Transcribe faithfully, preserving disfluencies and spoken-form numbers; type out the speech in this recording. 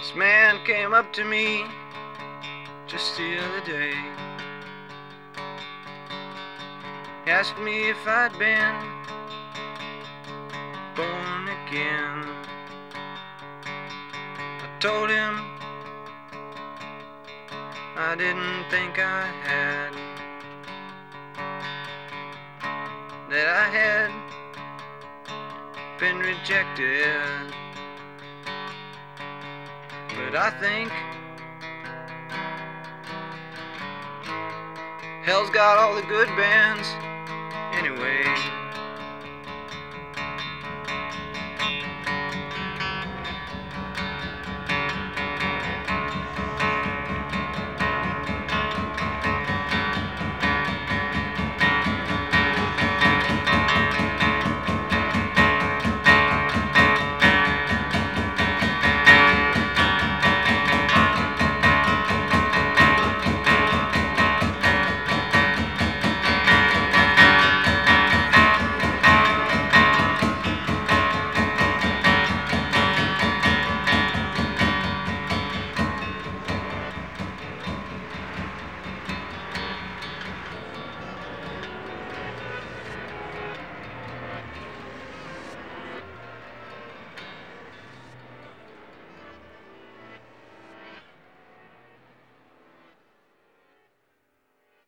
This man came up to me just the other day. He asked me if I'd been born again. I told him I didn't think I had, that I had been rejected. But I think hell's got all the good bands anyway.